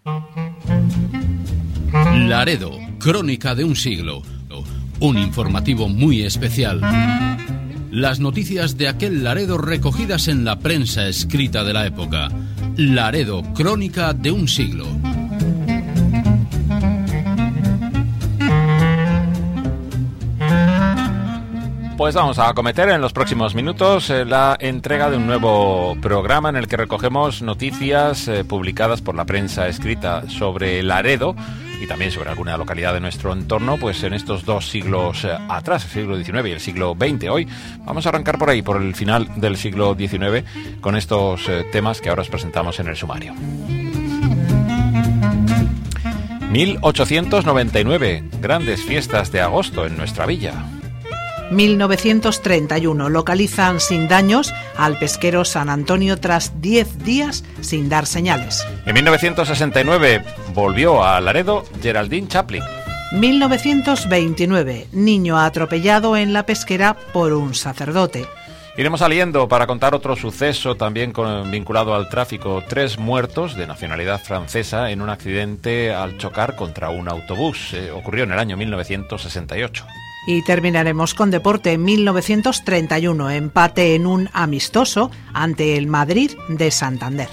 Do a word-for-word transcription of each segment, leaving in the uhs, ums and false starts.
Laredo, crónica de un siglo. Un informativo muy especial. Las noticias de aquel Laredo recogidas en la prensa escrita de la época. Laredo, crónica de un siglo. Pues vamos a acometer en los próximos minutos eh, la entrega de un nuevo programa en el que recogemos noticias eh, publicadas por la prensa escrita sobre Laredo y también sobre alguna localidad de nuestro entorno, pues en estos dos siglos eh, atrás, el siglo diecinueve y el siglo veinte. Hoy vamos a arrancar por ahí, por el final del siglo diecinueve, con estos eh, temas que ahora os presentamos en el sumario. mil ochocientos noventa y nueve, grandes fiestas de agosto en nuestra villa. mil novecientos treinta y uno, localizan sin daños al pesquero San Antonio tras diez días sin dar señales. En mil novecientos sesenta y nueve volvió a Laredo Geraldine Chaplin. mil novecientos veintinueve, niño atropellado en la pesquera por un sacerdote. Iremos saliendo para contar otro suceso también con, vinculado al tráfico. Tres muertos de nacionalidad francesa en un accidente al chocar contra un autobús. Eh, ocurrió en el año mil novecientos sesenta y ocho. Y terminaremos con deporte. En mil novecientos treinta y uno, empate en un amistoso ante el Madrid de Santander.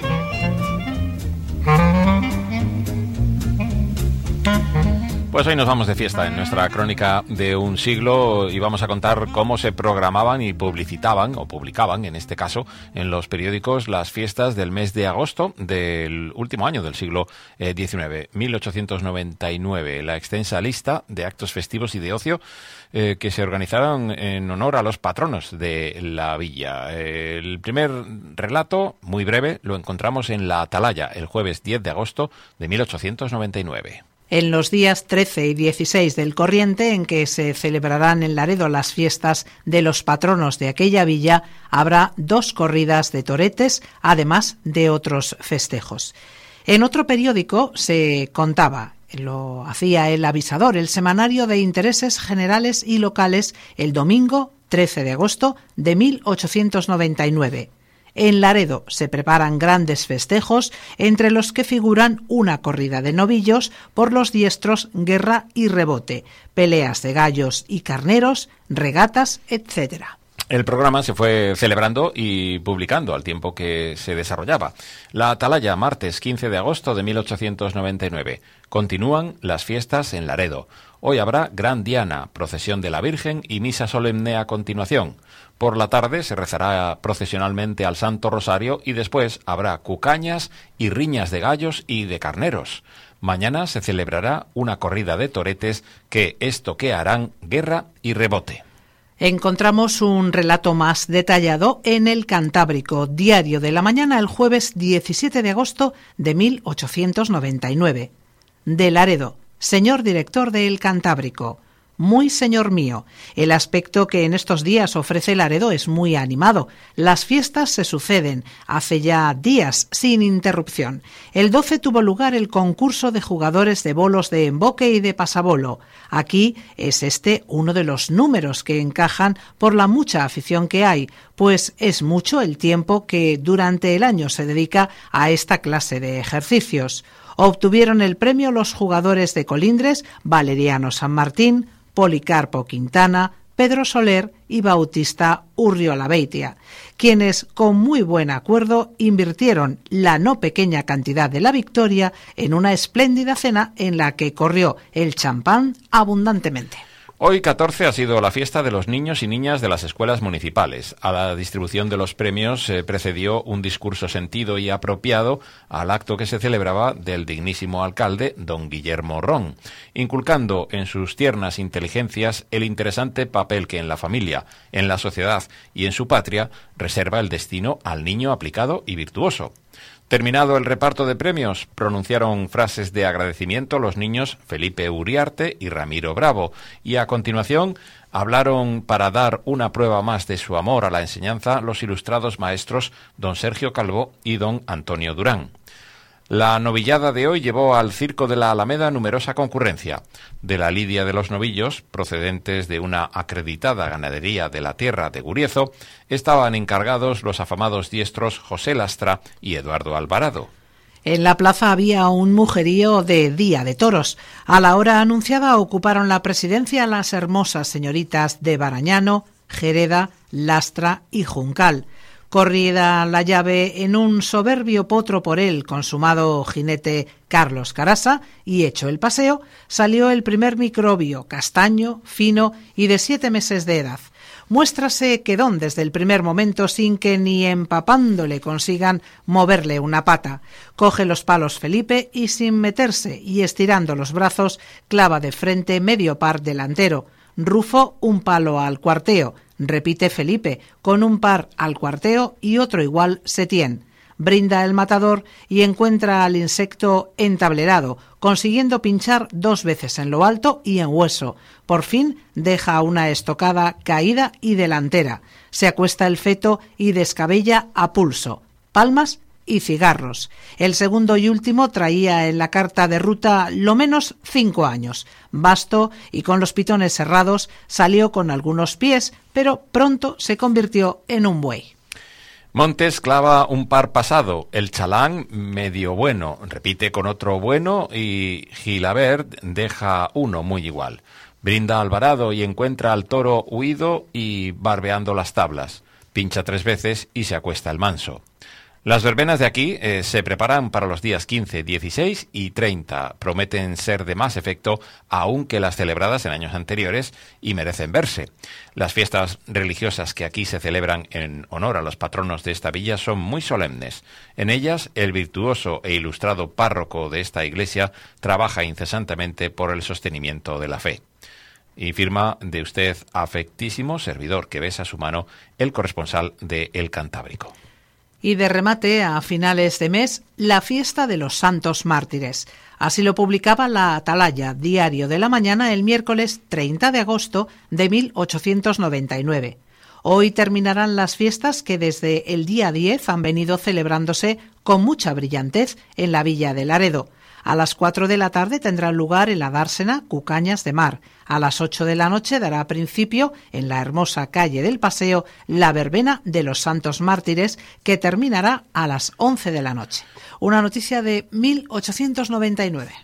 Pues hoy nos vamos de fiesta en nuestra crónica de un siglo y vamos a contar cómo se programaban y publicitaban, o publicaban en este caso, en los periódicos las fiestas del mes de agosto del último año del siglo diecinueve, mil ochocientos noventa y nueve. La extensa lista de actos festivos y de ocio eh, que se organizaron en honor a los patronos de la villa. El primer relato, muy breve, lo encontramos en La Atalaya, el jueves diez de agosto de mil ochocientos noventa y nueve. En los días trece y dieciséis del corriente, en que se celebrarán en Laredo las fiestas de los patronos de aquella villa, habrá dos corridas de toretes, además de otros festejos. En otro periódico se contaba, lo hacía El Avisador, el semanario de intereses generales y locales, el domingo trece de agosto de mil ochocientos noventa y nueve. En Laredo se preparan grandes festejos, entre los que figuran una corrida de novillos por los diestros Guerra y Rebote, peleas de gallos y carneros, regatas, etcétera. El programa se fue celebrando y publicando al tiempo que se desarrollaba. La Atalaya, martes quince de agosto de mil ochocientos noventa y nueve. Continúan las fiestas en Laredo. Hoy habrá Gran Diana, procesión de la Virgen y misa solemne a continuación. Por la tarde se rezará procesionalmente al Santo Rosario y después habrá cucañas y riñas de gallos y de carneros. Mañana se celebrará una corrida de toretes que estoquearán Guerra y Rebote. Encontramos un relato más detallado en El Cantábrico, Diario de la Mañana, el jueves diecisiete de agosto de mil ochocientos noventa y nueve. De Laredo, señor director de El Cantábrico. Muy señor mío, el aspecto que en estos días ofrece Laredo es muy animado. Las fiestas se suceden, hace ya días, sin interrupción. El doce tuvo lugar el concurso de jugadores de bolos de emboque y de pasabolo. Aquí es este uno de los números que encajan por la mucha afición que hay, pues es mucho el tiempo que durante el año se dedica a esta clase de ejercicios. Obtuvieron el premio los jugadores de Colindres, Valeriano San Martín, Policarpo Quintana, Pedro Soler y Bautista Urriola-Beitia, quienes con muy buen acuerdo invirtieron la no pequeña cantidad de la victoria en una espléndida cena en la que corrió el champán abundantemente. Hoy, catorce, ha sido la fiesta de los niños y niñas de las escuelas municipales. A la distribución de los premios eh, precedió un discurso sentido y apropiado al acto que se celebraba del dignísimo alcalde, don Guillermo Ron, inculcando en sus tiernas inteligencias el interesante papel que en la familia, en la sociedad y en su patria reserva el destino al niño aplicado y virtuoso. Terminado el reparto de premios, pronunciaron frases de agradecimiento los niños Felipe Uriarte y Ramiro Bravo, y a continuación hablaron para dar una prueba más de su amor a la enseñanza los ilustrados maestros don Sergio Calvo y don Antonio Durán. La novillada de hoy llevó al Circo de la Alameda numerosa concurrencia. De la lidia de los novillos, procedentes de una acreditada ganadería de la tierra de Guriezo, estaban encargados los afamados diestros José Lastra y Eduardo Alvarado. En la plaza había un mujerío de Día de Toros. A la hora anunciada ocuparon la presidencia las hermosas señoritas de Barañano, Jereda, Lastra y Juncal. Corrida la llave en un soberbio potro por el consumado jinete Carlos Carasa y hecho el paseo, salió el primer microbio, castaño, fino y de siete meses de edad. Muéstrase quedón desde el primer momento sin que ni empapándole consigan moverle una pata. Coge los palos Felipe y sin meterse y estirando los brazos clava de frente medio par delantero. Rufo un palo al cuarteo. Repite Felipe, con un par al cuarteo y otro igual Setién. Brinda el matador y encuentra al insecto entablerado, consiguiendo pinchar dos veces en lo alto y en hueso. Por fin deja una estocada caída y delantera. Se acuesta el feto y descabella a pulso. Palmas y cigarros. El segundo y último traía en la carta de ruta lo menos cinco años. Basto y con los pitones cerrados salió con algunos pies, pero pronto se convirtió en un buey. Montes clava un par pasado, el chalán medio bueno, repite con otro bueno y Gilabert deja uno muy igual. Brinda Alvarado y encuentra al toro huido y barbeando las tablas. Pincha tres veces y se acuesta el manso. Las verbenas de aquí eh, se preparan para los días quince, dieciséis y treinta. Prometen ser de más efecto aún que las celebradas en años anteriores y merecen verse. Las fiestas religiosas que aquí se celebran en honor a los patronos de esta villa son muy solemnes. En ellas, el virtuoso e ilustrado párroco de esta iglesia trabaja incesantemente por el sostenimiento de la fe. Y firma de usted afectísimo servidor que besa su mano el corresponsal de El Cantábrico. Y de remate, a finales de mes, la fiesta de los Santos Mártires. Así lo publicaba la Atalaya, Diario de la Mañana, el miércoles treinta de agosto de mil ochocientos noventa y nueve. Hoy terminarán las fiestas que desde el día diez han venido celebrándose con mucha brillantez en la villa de Laredo. A las cuatro de la tarde tendrá lugar en la dársena Cucañas de Mar. A las ocho de la noche dará principio, en la hermosa calle del Paseo, la verbena de los Santos Mártires, que terminará a las once de la noche. Una noticia de mil ochocientos noventa y nueve.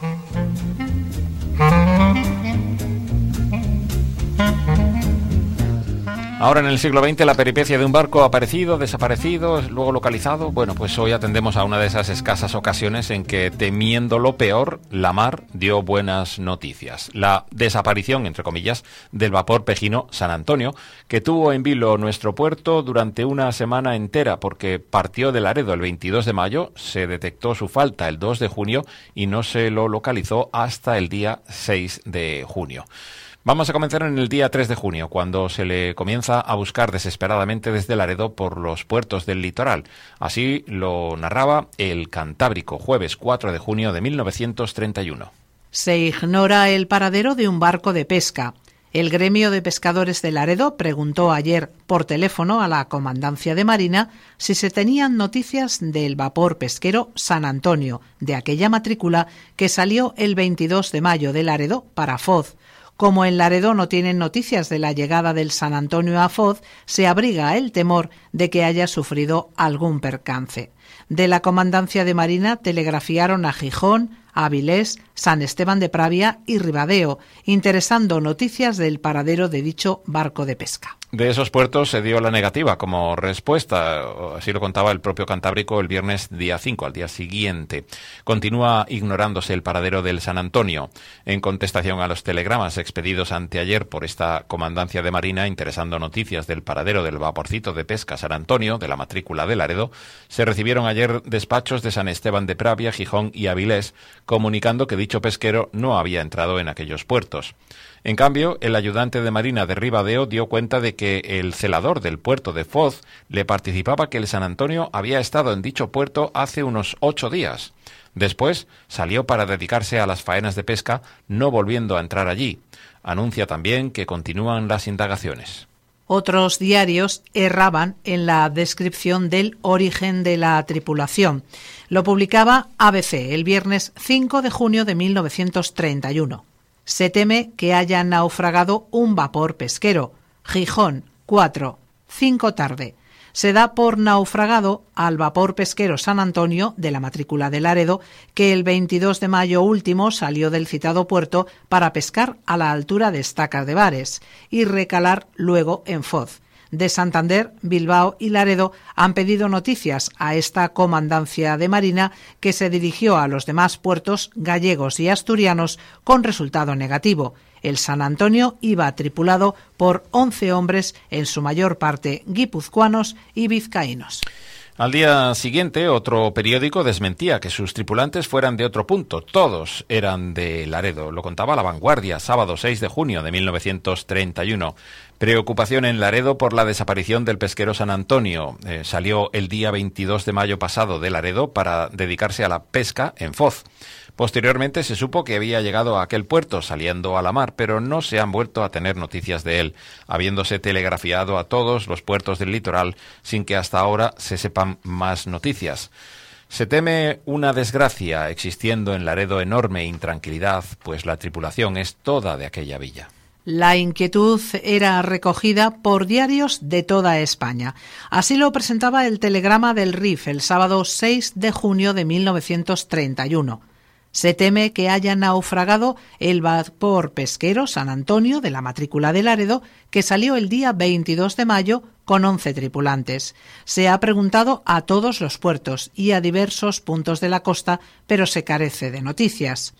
Ahora en el siglo veinte la peripecia de un barco aparecido, desaparecido, luego localizado. Bueno, pues hoy atendemos a una de esas escasas ocasiones en que, temiendo lo peor, la mar dio buenas noticias. La desaparición, entre comillas, del vapor pejino San Antonio, que tuvo en vilo nuestro puerto durante una semana entera porque partió de Laredo el veintidós de mayo, se detectó su falta el dos de junio y no se lo localizó hasta el día seis de junio. Vamos a comenzar en el día tres de junio, cuando se le comienza a buscar desesperadamente desde Laredo por los puertos del litoral. Así lo narraba El Cantábrico, jueves cuatro de junio de mil novecientos treinta y uno. Se ignora el paradero de un barco de pesca. El gremio de pescadores de Laredo preguntó ayer por teléfono a la Comandancia de Marina si se tenían noticias del vapor pesquero San Antonio, de aquella matrícula que salió el veintidós de mayo de Laredo para Foz. Como en Laredo no tienen noticias de la llegada del San Antonio a Foz, se abriga el temor de que haya sufrido algún percance. De la Comandancia de Marina telegrafiaron a Gijón, Avilés, San Esteban de Pravia y Ribadeo, interesando noticias del paradero de dicho barco de pesca. De esos puertos se dio la negativa como respuesta, así lo contaba el propio Cantábrico el viernes día cinco, al día siguiente. Continúa ignorándose el paradero del San Antonio. En contestación a los telegramas expedidos anteayer por esta Comandancia de Marina interesando noticias del paradero del vaporcito de pesca San Antonio, de la matrícula de Laredo, se recibieron ayer despachos de San Esteban de Pravia, Gijón y Avilés, comunicando que dicho pesquero no había entrado en aquellos puertos. En cambio, el ayudante de Marina de Ribadeo dio cuenta de que el celador del puerto de Foz le participaba que el San Antonio había estado en dicho puerto hace unos ocho días. Después salió para dedicarse a las faenas de pesca, no volviendo a entrar allí. Anuncia también que continúan las indagaciones. Otros diarios erraban en la descripción del origen de la tripulación. Lo publicaba A B C el viernes cinco de junio de mil novecientos treinta y uno. Se teme que haya naufragado un vapor pesquero. Gijón, cuatro, cinco tarde. se da por naufragado al vapor pesquero San Antonio de la matrícula de Laredo, que el veintidós de mayo último salió del citado puerto para pescar a la altura de Estacas de Bares y recalar luego en Foz. De Santander, Bilbao y Laredo han pedido noticias a esta comandancia de Marina, que se dirigió a los demás puertos gallegos y asturianos con resultado negativo. El San Antonio iba tripulado por once hombres, en su mayor parte guipuzcoanos y vizcaínos. Al día siguiente, otro periódico desmentía que sus tripulantes fueran de otro punto. Todos eran de Laredo. Lo contaba La Vanguardia, sábado seis de junio de mil novecientos treinta y uno. Preocupación en Laredo por la desaparición del pesquero San Antonio. Eh, salió el día veintidós de mayo pasado de Laredo para dedicarse a la pesca en Foz. Posteriormente se supo que había llegado a aquel puerto saliendo a la mar, pero no se han vuelto a tener noticias de él, habiéndose telegrafiado a todos los puertos del litoral sin que hasta ahora se sepan más noticias. Se teme una desgracia, existiendo en Laredo enorme intranquilidad, pues la tripulación es toda de aquella villa. La inquietud era recogida por diarios de toda España. Así lo presentaba el telegrama del R I F el sábado seis de junio de mil novecientos treinta y uno. Se teme que haya naufragado el vapor pesquero San Antonio de la matrícula de Laredo, que salió el día veintidós de mayo con once tripulantes. Se ha preguntado a todos los puertos y a diversos puntos de la costa, pero se carece de noticias.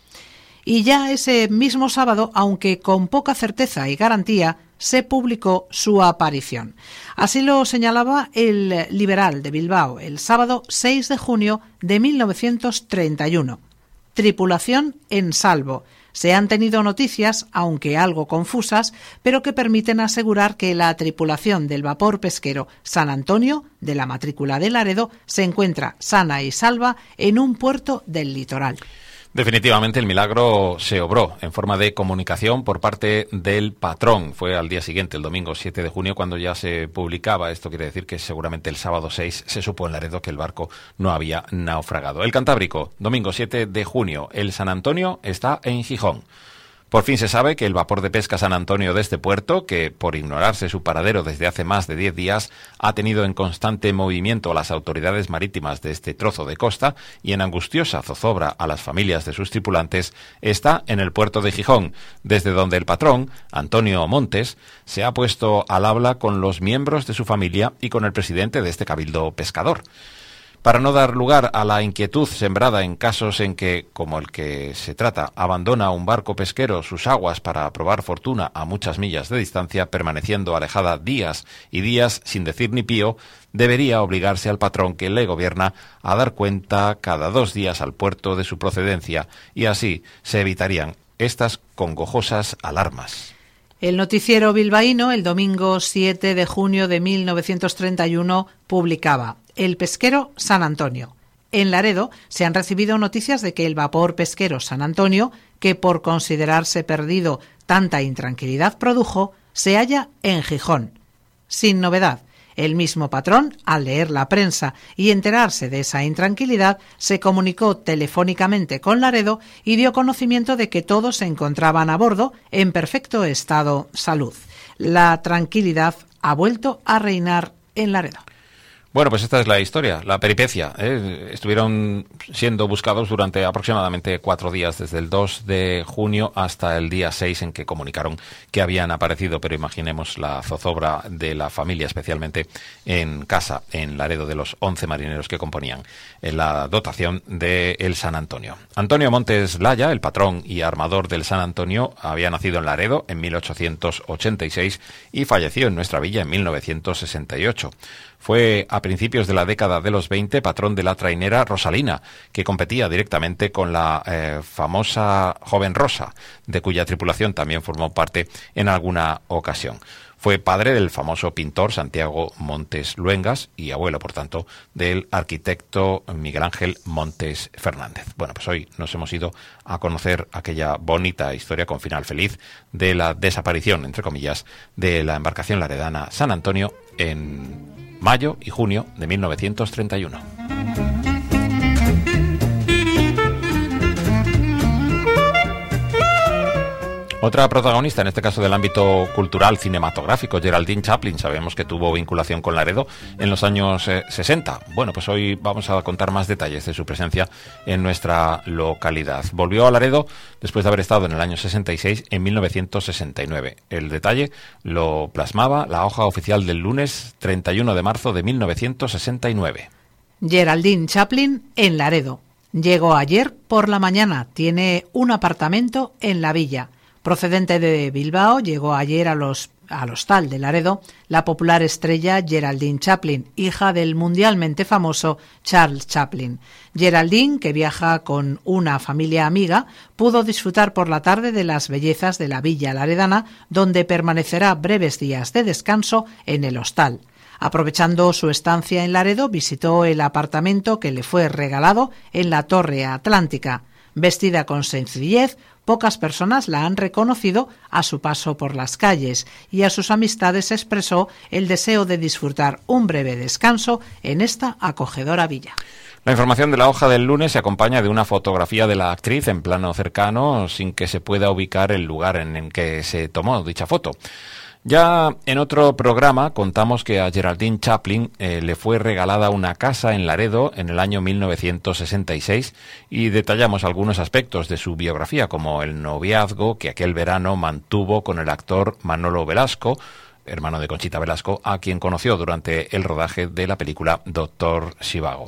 Y ya ese mismo sábado, aunque con poca certeza y garantía, se publicó su aparición. Así lo señalaba el Liberal de Bilbao el sábado seis de junio de mil novecientos treinta y uno. Tripulación en salvo. Se han tenido noticias, aunque algo confusas, pero que permiten asegurar que la tripulación del vapor pesquero San Antonio, de la matrícula de Laredo, se encuentra sana y salva en un puerto del litoral. Definitivamente el milagro se obró en forma de comunicación por parte del patrón. Fue al día siguiente, el domingo siete de junio, cuando ya se publicaba. Esto quiere decir que seguramente el sábado seis se supo en Laredo que el barco no había naufragado. El Cantábrico, domingo siete de junio, el San Antonio está en Gijón. Por fin se sabe que el vapor de pesca San Antonio de este puerto, que por ignorarse su paradero desde hace más de diez días, ha tenido en constante movimiento a las autoridades marítimas de este trozo de costa y en angustiosa zozobra a las familias de sus tripulantes, está en el puerto de Gijón, desde donde el patrón, Antonio Montes, se ha puesto al habla con los miembros de su familia y con el presidente de este cabildo pescador. Para no dar lugar a la inquietud sembrada en casos en que, como el que se trata, abandona un barco pesquero sus aguas para probar fortuna a muchas millas de distancia, permaneciendo alejada días y días sin decir ni pío, debería obligarse al patrón que le gobierna a dar cuenta cada dos días al puerto de su procedencia, y así se evitarían estas congojosas alarmas. El noticiero bilbaíno, el domingo siete de junio de mil novecientos treinta y uno, publicaba: El pesquero San Antonio. En Laredo se han recibido noticias de que el vapor pesquero San Antonio, que por considerarse perdido tanta intranquilidad produjo, se halla en Gijón. Sin novedad. El mismo patrón, al leer la prensa y enterarse de esa intranquilidad, se comunicó telefónicamente con Laredo y dio conocimiento de que todos se encontraban a bordo en perfecto estado de salud. La tranquilidad ha vuelto a reinar en Laredo. Bueno, pues esta es la historia, la peripecia. ¿eh? Estuvieron siendo buscados durante aproximadamente cuatro días, desde el dos de junio hasta el día seis, en que comunicaron que habían aparecido, pero imaginemos la zozobra de la familia, especialmente en casa, en Laredo, de los once marineros que componían la dotación del San Antonio. Antonio Montes Laya, el patrón y armador del San Antonio, había nacido en Laredo en mil ochocientos ochenta y seis y falleció en nuestra villa en mil novecientos sesenta y ocho. Fue a principios de la década de los veinte patrón de la trainera Rosalina, que competía directamente con la eh, famosa Joven Rosa, de cuya tripulación también formó parte en alguna ocasión. Fue padre del famoso pintor Santiago Montes Luengas y abuelo, por tanto, del arquitecto Miguel Ángel Montes Fernández. Bueno, pues hoy nos hemos ido a conocer aquella bonita historia con final feliz de la desaparición, entre comillas, de la embarcación laredana San Antonio en mayo y junio de mil novecientos treinta y uno. Otra protagonista, en este caso del ámbito cultural cinematográfico, Geraldine Chaplin, sabemos que tuvo vinculación con Laredo en los años eh, sesenta. Bueno, pues hoy vamos a contar más detalles de su presencia en nuestra localidad. Volvió a Laredo después de haber estado en el año sesenta y seis, en mil novecientos sesenta y nueve. El detalle lo plasmaba la hoja oficial del lunes treinta y uno de marzo de mil novecientos sesenta y nueve. Geraldine Chaplin en Laredo. Llegó ayer por la mañana, tiene un apartamento en la villa. Procedente de Bilbao, llegó ayer a los, al hostal de Laredo la popular estrella Geraldine Chaplin, hija del mundialmente famoso Charles Chaplin. Geraldine, que viaja con una familia amiga, pudo disfrutar por la tarde de las bellezas de la villa laredana, donde permanecerá breves días de descanso en el hostal. Aprovechando su estancia en Laredo, visitó el apartamento que le fue regalado en la Torre Atlántica. Vestida con sencillez, pocas personas la han reconocido a su paso por las calles y a sus amistades expresó el deseo de disfrutar un breve descanso en esta acogedora villa. La información de la hoja del lunes se acompaña de una fotografía de la actriz en plano cercano, sin que se pueda ubicar el lugar en el que se tomó dicha foto. Ya en otro programa contamos que a Geraldine Chaplin eh, le fue regalada una casa en Laredo en el año mil novecientos sesenta y seis y detallamos algunos aspectos de su biografía, como el noviazgo que aquel verano mantuvo con el actor Manolo Velasco, hermano de Conchita Velasco, a quien conoció durante el rodaje de la película Doctor Zhivago.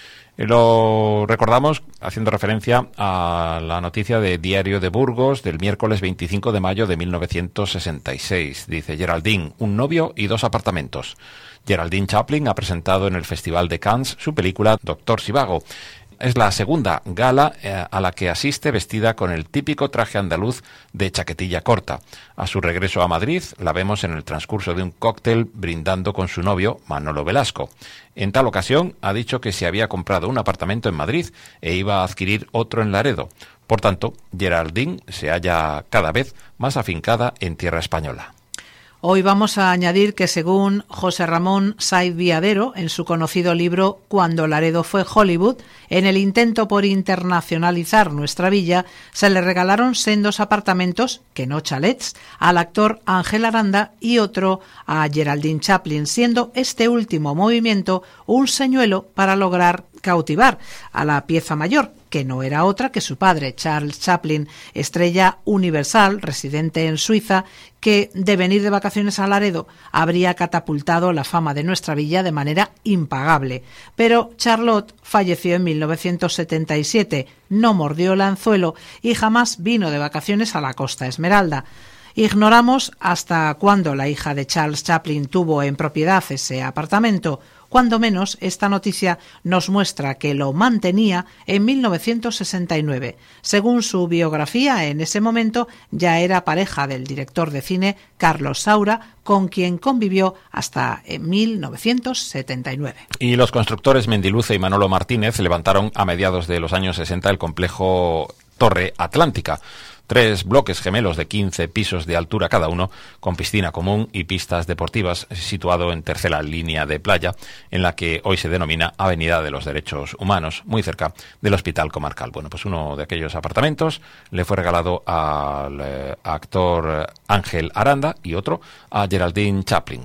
Lo recordamos haciendo referencia a la noticia de Diario de Burgos del miércoles veinticinco de mayo de mil novecientos sesenta y seis. Dice: Geraldine, un novio y dos apartamentos. Geraldine Chaplin ha presentado en el Festival de Cannes su película Doctor Zhivago. Es la segunda gala eh, a la que asiste vestida con el típico traje andaluz de chaquetilla corta. A su regreso a Madrid la vemos en el transcurso de un cóctel brindando con su novio Manolo Velasco. En tal ocasión ha dicho que se había comprado un apartamento en Madrid e iba a adquirir otro en Laredo. Por tanto, Geraldine se halla cada vez más afincada en tierra española. Hoy vamos a añadir que, según José Ramón Saiz Viadero, en su conocido libro Cuando Laredo fue Hollywood, en el intento por internacionalizar nuestra villa, se le regalaron sendos apartamentos, que no chalets, al actor Ángel Aranda y otro a Geraldine Chaplin, siendo este último movimiento un señuelo para lograr cautivar a la pieza mayor, que no era otra que su padre, Charles Chaplin, estrella universal, residente en Suiza, que de venir de vacaciones a Laredo habría catapultado la fama de nuestra villa de manera impagable. Pero Charlotte falleció en mil novecientos setenta y siete, no mordió el anzuelo y jamás vino de vacaciones a la Costa Esmeralda. Ignoramos hasta cuándo la hija de Charles Chaplin tuvo en propiedad ese apartamento. Cuando menos, esta noticia nos muestra que lo mantenía en mil novecientos sesenta y nueve. Según su biografía, en ese momento ya era pareja del director de cine Carlos Saura, con quien convivió hasta en mil novecientos setenta y nueve. Y los constructores Mendiluce y Manolo Martínez levantaron a mediados de los años sesenta el complejo Torre Atlántica. Tres bloques gemelos de quince pisos de altura cada uno, con piscina común y pistas deportivas, situado en tercera línea de playa, en la que hoy se denomina Avenida de los Derechos Humanos, muy cerca del Hospital Comarcal. Bueno, pues uno de aquellos apartamentos le fue regalado al eh, actor Ángel Aranda y otro a Geraldine Chaplin.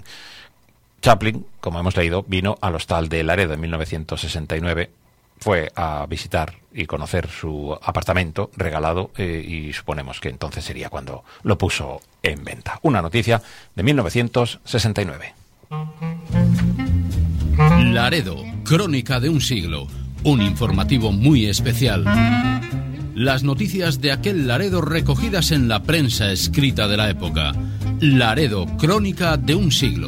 Chaplin, como hemos leído, vino al hostal de Laredo en mil novecientos sesenta y nueve, fue a visitar y conocer su apartamento regalado eh, y suponemos que entonces sería cuando lo puso en venta. Una noticia de mil novecientos sesenta y nueve. Laredo, crónica de un siglo, un informativo muy especial. Las noticias de aquel Laredo recogidas en la prensa escrita de la época. Laredo, crónica de un siglo.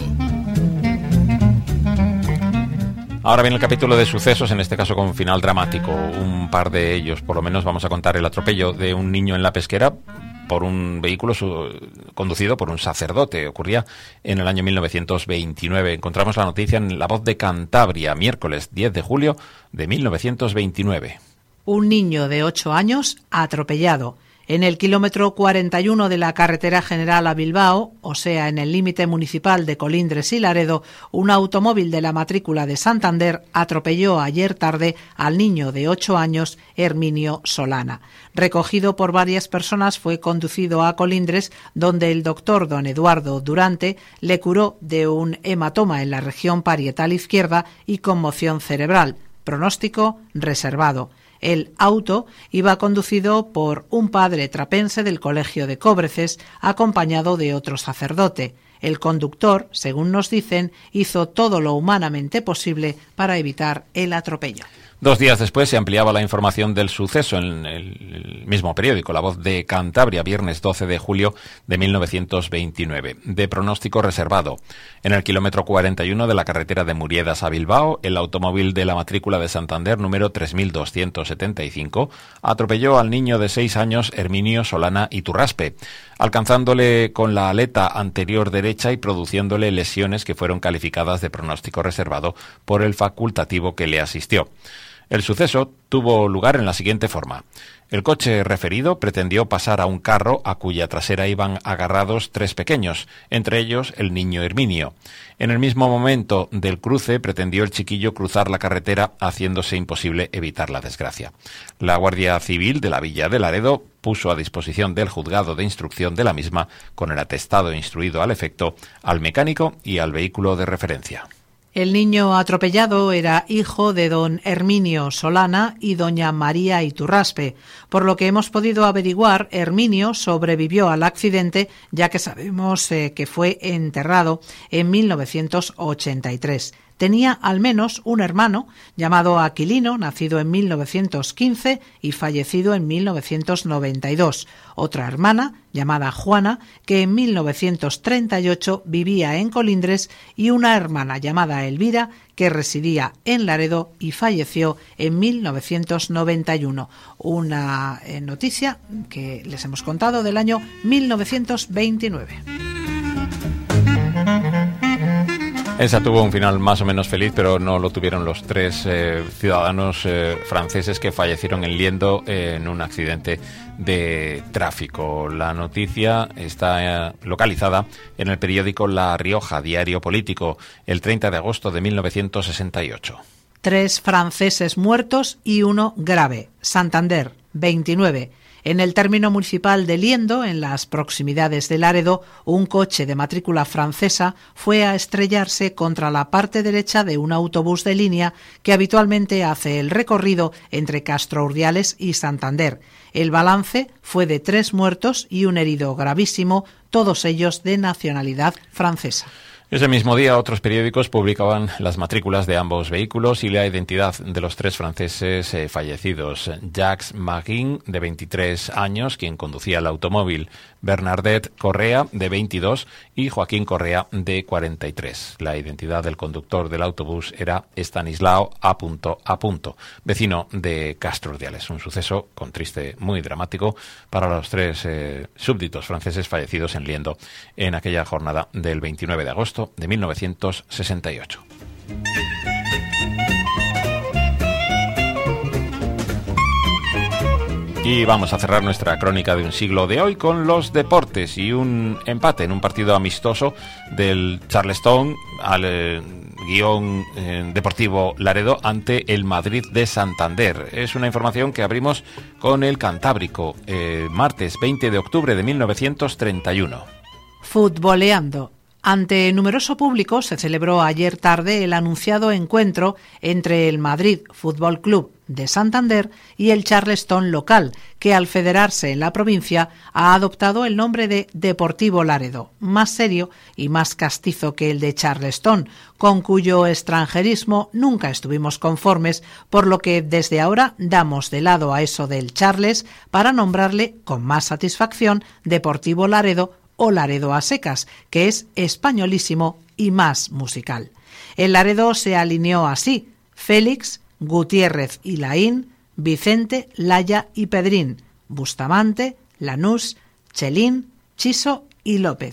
Ahora viene el capítulo de sucesos, en este caso con final dramático. Un par de ellos, por lo menos, vamos a contar el atropello de un niño en la pesquera por un vehículo su, conducido por un sacerdote. Ocurría en el año mil novecientos veintinueve. Encontramos la noticia en La Voz de Cantabria, miércoles diez de julio de mil novecientos veintinueve. Un niño de ocho años atropellado. En el kilómetro cuarenta y uno de la carretera general a Bilbao, o sea, en el límite municipal de Colindres y Laredo, un automóvil de la matrícula de Santander atropelló ayer tarde al niño de ocho años, Herminio Solana. Recogido por varias personas, fue conducido a Colindres, donde el doctor don Eduardo Durante le curó de un hematoma en la región parietal izquierda y conmoción cerebral. Pronóstico reservado. El auto iba conducido por un padre trapense del colegio de Cobreces, acompañado de otro sacerdote. El conductor, según nos dicen, hizo todo lo humanamente posible para evitar el atropello. Dos días después se ampliaba la información del suceso en el mismo periódico, La Voz de Cantabria, viernes doce de julio de mil novecientos veintinueve. De pronóstico reservado. En el kilómetro cuarenta y uno de la carretera de Muriedas a Bilbao, el automóvil de la matrícula de Santander número tres mil doscientos setenta y cinco atropelló al niño de seis años, Herminio Solana Iturraspe, alcanzándole con la aleta anterior derecha y produciéndole lesiones que fueron calificadas de pronóstico reservado por el facultativo que le asistió. El suceso tuvo lugar en la siguiente forma. El coche referido pretendió pasar a un carro a cuya trasera iban agarrados tres pequeños, entre ellos el niño Herminio. En el mismo momento del cruce pretendió el chiquillo cruzar la carretera, haciéndose imposible evitar la desgracia. La Guardia Civil de la Villa de Laredo puso a disposición del juzgado de instrucción de la misma, con el atestado instruido al efecto, al mecánico y al vehículo de referencia. El niño atropellado era hijo de don Herminio Solana y doña María Iturraspe. Por lo que hemos podido averiguar, Herminio sobrevivió al accidente, ya que sabemos eh, que fue enterrado en mil novecientos ochenta y tres. Tenía al menos un hermano llamado Aquilino, nacido en mil novecientos quince y fallecido en mil novecientos noventa y dos. Otra hermana, llamada Juana, que en mil novecientos treinta y ocho vivía en Colindres, y una hermana llamada Elvira, que residía en Laredo y falleció en mil novecientos noventa y uno. Una eh, noticia que les hemos contado del año mil novecientos veintinueve. Esa tuvo un final más o menos feliz, pero no lo tuvieron los tres eh, ciudadanos eh, franceses que fallecieron en Liendo eh, en un accidente de tráfico. La noticia está eh, localizada en el periódico La Rioja, diario político, el treinta de agosto de mil novecientos sesenta y ocho. Tres franceses muertos y uno grave. Santander, veintinueve. En el término municipal de Liendo, en las proximidades de Laredo, un coche de matrícula francesa fue a estrellarse contra la parte derecha de un autobús de línea que habitualmente hace el recorrido entre Castro Urdiales y Santander. El balance fue de tres muertos y un herido gravísimo, todos ellos de nacionalidad francesa. Ese mismo día, otros periódicos publicaban las matrículas de ambos vehículos y la identidad de los tres franceses eh, fallecidos. Jacques Maguin, de veintitrés años, quien conducía el automóvil; Bernadette Correa, de veintidós, y Joaquín Correa, de cuarenta y tres. La identidad del conductor del autobús era Estanislao A. A. vecino de Castro Urdiales. Un suceso con triste, muy dramático para los tres eh, súbditos franceses fallecidos en Liendo en aquella jornada del veintinueve de agosto de mil novecientos sesenta y ocho. Y vamos a cerrar nuestra crónica de un siglo de hoy con los deportes y un empate en un partido amistoso del Charleston al eh, guión eh, Deportivo Laredo ante el Madrid de Santander. Es una información que abrimos con el Cantábrico, eh, martes veinte de octubre de mil novecientos treinta y uno. Futboleando. Ante numeroso público se celebró ayer tarde el anunciado encuentro entre el Madrid Fútbol Club de Santander y el Charleston local, que al federarse en la provincia ha adoptado el nombre de Deportivo Laredo, más serio y más castizo que el de Charleston, con cuyo extranjerismo nunca estuvimos conformes, por lo que desde ahora damos de lado a eso del Charles para nombrarle con más satisfacción Deportivo Laredo o Laredo a secas, que es españolísimo y más musical. El Laredo se alineó así: Félix, Gutiérrez y Laín, Vicente, Laya y Pedrín, Bustamante, Lanús, Chelín, Chiso y López.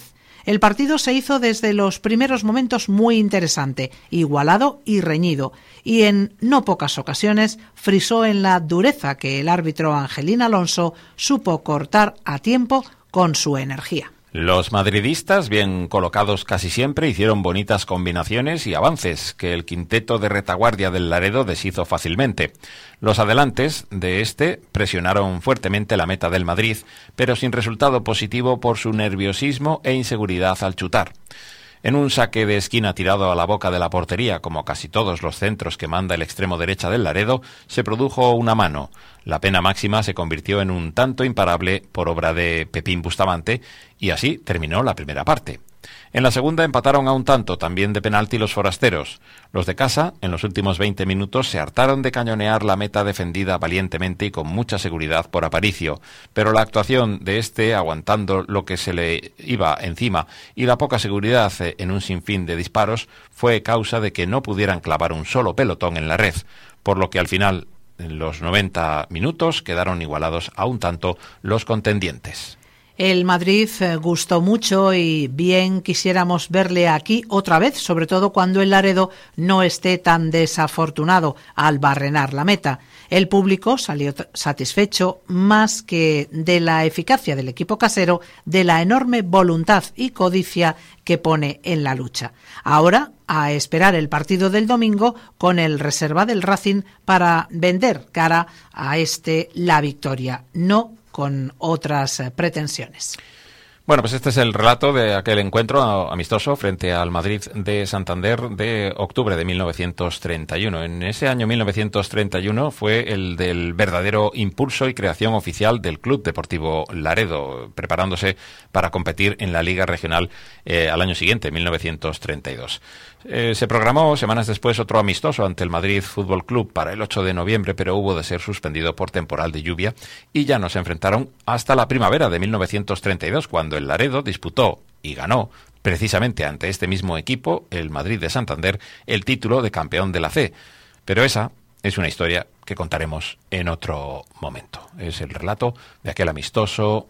El partido se hizo desde los primeros momentos muy interesante, igualado y reñido, y en no pocas ocasiones frisó en la dureza que el árbitro Angelín Alonso supo cortar a tiempo con su energía. Los madridistas, bien colocados casi siempre, hicieron bonitas combinaciones y avances que el quinteto de retaguardia del Laredo deshizo fácilmente. Los adelantes de este presionaron fuertemente la meta del Madrid, pero sin resultado positivo por su nerviosismo e inseguridad al chutar. En un saque de esquina tirado a la boca de la portería, como casi todos los centros que manda el extremo derecha del Laredo, se produjo una mano. La pena máxima se convirtió en un tanto imparable por obra de Pepín Bustamante y así terminó la primera parte. En la segunda empataron a un tanto, también de penalti, los forasteros. Los de casa, en los últimos veinte minutos, se hartaron de cañonear la meta defendida valientemente y con mucha seguridad por Aparicio, pero la actuación de este, aguantando lo que se le iba encima, y la poca seguridad en un sinfín de disparos, fue causa de que no pudieran clavar un solo pelotón en la red, por lo que al final, en los noventa minutos, quedaron igualados a un tanto los contendientes. El Madrid gustó mucho y bien quisiéramos verle aquí otra vez, sobre todo cuando el Laredo no esté tan desafortunado al barrenar la meta. El público salió satisfecho más que de la eficacia del equipo casero, de la enorme voluntad y codicia que pone en la lucha. Ahora, a esperar el partido del domingo con el reserva del Racing para vender cara a este la victoria, no con otras pretensiones. Bueno, pues este es el relato de aquel encuentro amistoso frente al Madrid de Santander de octubre de mil novecientos treinta y uno. En ese año mil novecientos treinta y uno fue el del verdadero impulso y creación oficial del Club Deportivo Laredo, preparándose para competir en la Liga Regional eh, al año siguiente, mil novecientos treinta y dos. Eh, se programó semanas después otro amistoso ante el Madrid Fútbol Club para el ocho de noviembre, pero hubo de ser suspendido por temporal de lluvia y ya no se enfrentaron hasta la primavera de mil novecientos treinta y dos, cuando el Laredo disputó y ganó precisamente ante este mismo equipo, el Madrid de Santander, el título de campeón de la C. Pero esa es una historia que contaremos en otro momento. Es el relato de aquel amistoso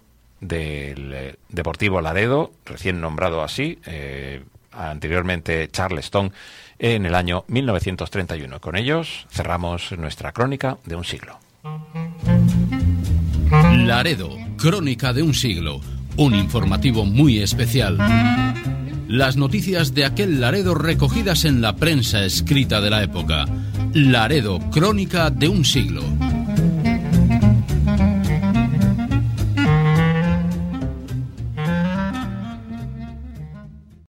del eh, Deportivo Laredo, recién nombrado así, eh, anteriormente Charleston, en el año mil novecientos treinta y uno. Con ellos cerramos nuestra crónica de un siglo. Laredo, crónica de un siglo. Un informativo muy especial. Las noticias de aquel Laredo recogidas en la prensa escrita de la época. Laredo, crónica de un siglo.